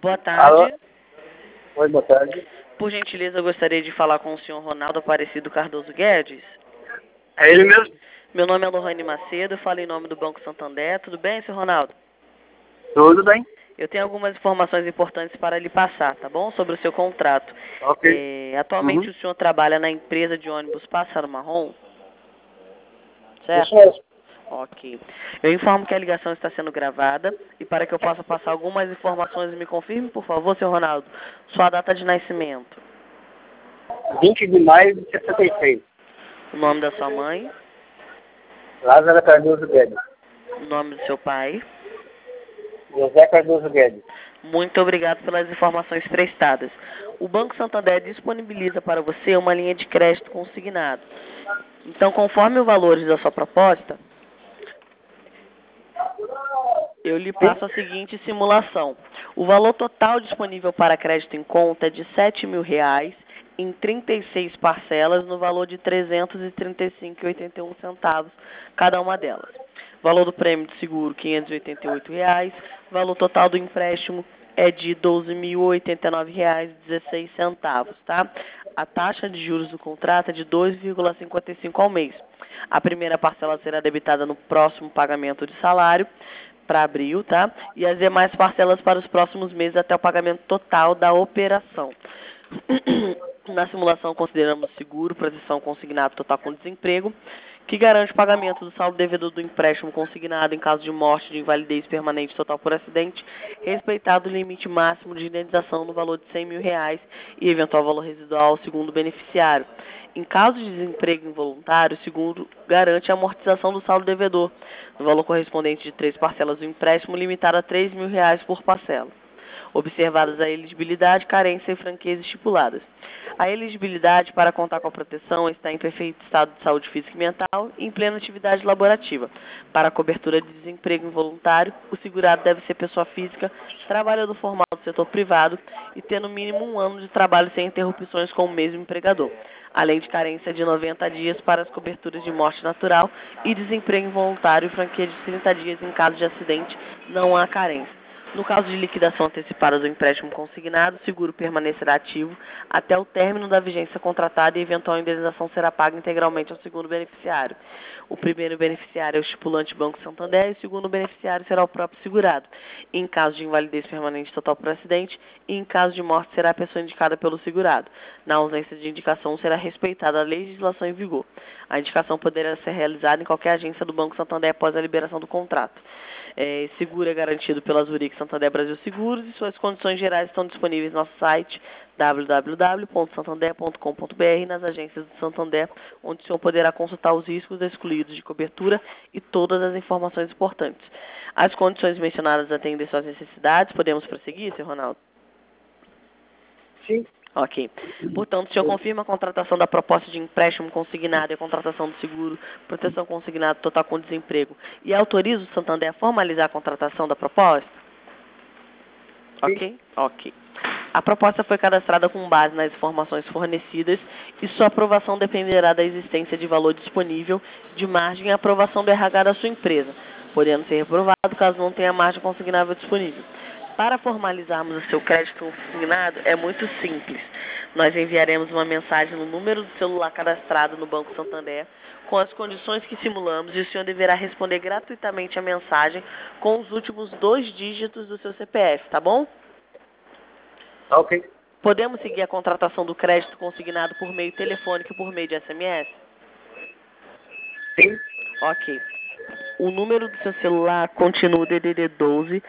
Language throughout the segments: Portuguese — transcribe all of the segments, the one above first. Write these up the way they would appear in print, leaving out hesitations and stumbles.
Boa Alô? tarde. Oi, boa tarde. Por gentileza, eu gostaria de falar com o senhor Ronaldo Aparecido Cardoso Guedes. É ele mesmo? Meu nome é Lohane Macedo, eu falo em nome do Banco Santander. Tudo bem, senhor Ronaldo? Tudo bem? Eu tenho algumas informações importantes para lhe passar, tá bom? Sobre o seu contrato. Ok. Atualmente o senhor trabalha na empresa de ônibus Pássaro Marrom, Isso certo? mesmo. Ok. Eu informo que a ligação está sendo gravada e para que eu possa passar algumas informações, me confirme, por favor, senhor Ronaldo, sua data de nascimento, 20 de maio de 76. o nome da sua mãe, Lázaro Cardoso Guedes. o nome do seu pai. José Cardoso Guedes. Muito obrigado pelas informações prestadas. O Banco Santander disponibiliza para você uma linha de crédito consignado. Então, conforme os valores da sua proposta, eu lhe passo a seguinte simulação. O valor total disponível para crédito em conta é de R$ 7.000 em 36 parcelas no valor de R$ 335,81 cada uma delas. Valor do prêmio de seguro R$ 588,00. Valor total do empréstimo é de R$ 12.089,16, tá? A taxa de juros do contrato é de 2,55 ao mês. A primeira parcela será debitada no próximo pagamento de salário, para abril, tá? E as demais parcelas para os próximos meses até o pagamento total da operação. Na simulação, consideramos seguro, proteção consignado total com desemprego, que garante o pagamento do saldo devedor do empréstimo consignado em caso de morte, de invalidez permanente total por acidente, respeitado o limite máximo de indenização no valor de R$ 100.000 e eventual valor residual segundo o beneficiário. Em caso de desemprego involuntário, o seguro garante a amortização do saldo devedor, no valor correspondente de 3 parcelas do empréstimo, limitado a R$ 3.000 por parcela, observadas a elegibilidade, carência e franqueza estipuladas. A elegibilidade para contar com a proteção está em perfeito estado de saúde física e mental e em plena atividade laborativa. Para a cobertura de desemprego involuntário, o segurado deve ser pessoa física, trabalhador formal do setor privado e ter no mínimo 1 ano de trabalho sem interrupções com o mesmo empregador, além de carência de 90 dias para as coberturas de morte natural e desemprego involuntário e franquia de 30 dias em caso de acidente, não há carência. No caso de liquidação antecipada do empréstimo consignado, o seguro permanecerá ativo até o término da vigência contratada e eventual indenização será paga integralmente ao segundo beneficiário. O primeiro beneficiário é o estipulante Banco Santander e o segundo beneficiário será o próprio segurado. Em caso de invalidez permanente total por acidente e em caso de morte será a pessoa indicada pelo segurado. Na ausência de indicação será respeitada a legislação em vigor. A indicação poderá ser realizada em qualquer agência do Banco Santander após a liberação do contrato. Seguro é garantido pela Zurich Santander Brasil Seguros e suas condições gerais estão disponíveis no nosso site www.santander.com.br nas agências do Santander, onde o senhor poderá consultar os riscos excluídos de cobertura e todas as informações importantes. As condições mencionadas atendem suas necessidades. Podemos prosseguir, senhor Ronaldo? Sim. Ok. Portanto, o senhor confirma a contratação da proposta de empréstimo consignado e a contratação do seguro, proteção consignado total com desemprego e autoriza o Santander a formalizar a contratação da proposta? Ok? Ok. A proposta foi cadastrada com base nas informações fornecidas e sua aprovação dependerá da existência de valor disponível de margem e aprovação do RH da sua empresa, podendo ser reprovado caso não tenha margem consignável disponível. Para formalizarmos o seu crédito consignado, é muito simples. Nós enviaremos uma mensagem no número do celular cadastrado no Banco Santander com as condições que simulamos e o senhor deverá responder gratuitamente a mensagem com os últimos 2 dígitos do seu CPF, tá bom? Ok. Podemos seguir a contratação do crédito consignado por meio telefônico e por meio de SMS? Sim. Ok. O número do seu celular continua o DDD 12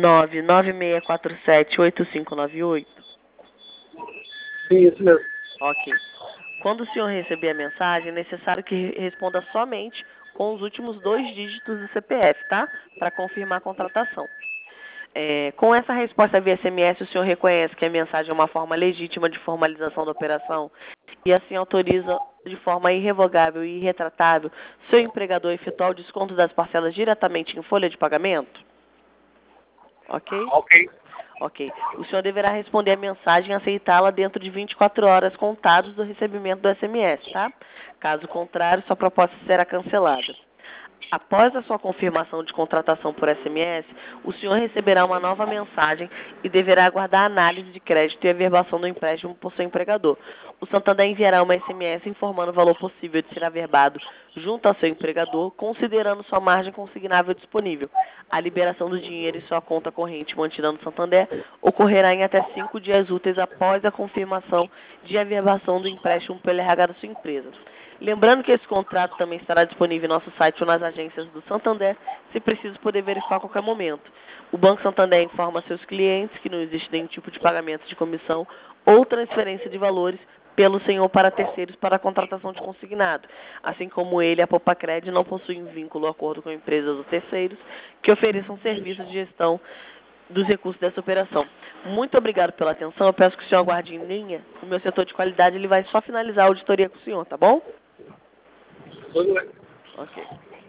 996478598. Sim, isso mesmo. Ok. Quando o senhor receber a mensagem, é necessário que responda somente com os últimos 2 dígitos do CPF, tá? Para confirmar a contratação. Com essa resposta via SMS, o senhor reconhece que a mensagem é uma forma legítima de formalização da operação e assim autoriza de forma irrevogável e irretratável seu empregador a efetuar o desconto das parcelas diretamente em folha de pagamento? Ok? Ok. Ok. O senhor deverá responder a mensagem e aceitá-la dentro de 24 horas contados do recebimento do SMS, tá? Caso contrário, sua proposta será cancelada. Após a sua confirmação de contratação por SMS, o senhor receberá uma nova mensagem e deverá aguardar a análise de crédito e averbação do empréstimo por seu empregador. O Santander enviará uma SMS informando o valor possível de ser averbado junto ao seu empregador, considerando sua margem consignável disponível. A liberação do dinheiro em sua conta corrente mantida no Santander ocorrerá em até 5 dias úteis após a confirmação de averbação do empréstimo pelo RH da sua empresa. Lembrando que esse contrato também estará disponível em nosso site ou nas agências do Santander, se preciso poder verificar a qualquer momento. O Banco Santander informa a seus clientes que não existe nenhum tipo de pagamento de comissão ou transferência de valores pelo senhor para terceiros para a contratação de consignado. Assim como ele, a Popacred não possui um vínculo ou acordo com empresas ou terceiros que ofereçam serviços de gestão dos recursos dessa operação. Muito obrigado pela atenção. Eu peço que o senhor aguarde em linha. O meu setor de qualidade ele vai só finalizar a auditoria com o senhor, tá bom? Tudo bem. Ok.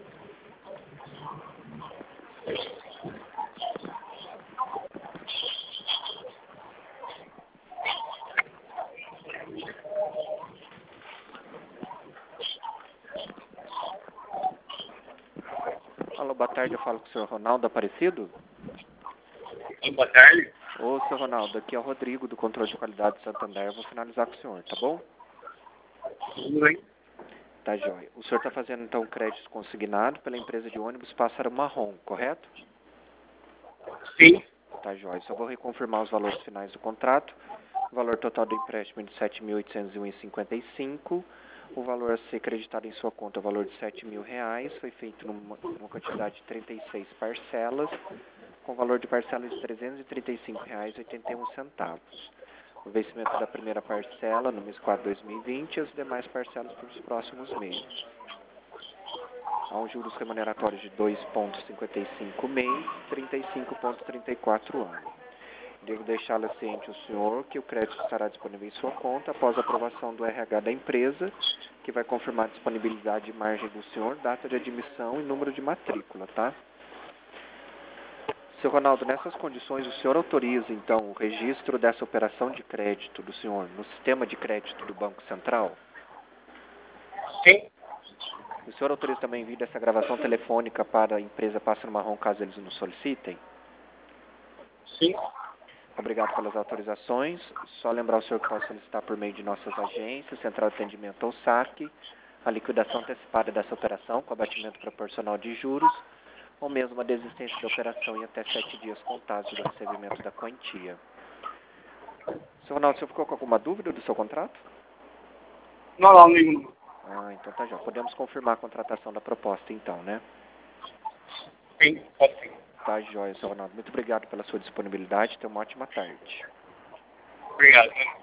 Alô, boa tarde, eu falo com o senhor Ronaldo Aparecido. Boa tarde. Ô, senhor Ronaldo, aqui é o Rodrigo, do Controle de Qualidade do Santander. Eu vou finalizar com o senhor, tá bom? Tudo bem. Tá, joia. O senhor está fazendo, então, crédito consignado pela empresa de ônibus Pássaro Marrom, correto? Sim. Tá, joia. Só vou reconfirmar os valores finais do contrato. O valor total do empréstimo é de R$ 7.801,55. O valor a ser creditado em sua conta é o valor de R$ 7.000. Foi feito numa quantidade de 36 parcelas, com valor de parcelas de R$ 335,81. O vencimento da primeira parcela no mês 4 de 2020 e as demais parcelas para os próximos meses. Há um juros remuneratórios de 2,55 mês, 35,34 ano. Devo deixá-la ciente o senhor que o crédito estará disponível em sua conta após a aprovação do RH da empresa, que vai confirmar a disponibilidade de margem do senhor, data de admissão e número de matrícula, tá? Seu Ronaldo, nessas condições, o senhor autoriza, então, o registro dessa operação de crédito do senhor no sistema de crédito do Banco Central? Sim. O senhor autoriza também envio dessa gravação telefônica para a empresa Pássaro Marrom, caso eles nos solicitem? Sim. Obrigado pelas autorizações. Só lembrar o senhor que pode solicitar por meio de nossas agências, Central de Atendimento ou SAC, a liquidação antecipada dessa operação com abatimento proporcional de juros, ou mesmo a desistência da operação em até 7 dias contados do recebimento da quantia. Seu Ronaldo, o senhor ficou com alguma dúvida do seu contrato? Não, nenhum. Ah, então tá já. Podemos confirmar a contratação da proposta então, né? Sim, pode sim. Tá jóia, seu Ronaldo. Muito obrigado pela sua disponibilidade. Tenha uma ótima tarde. Obrigado.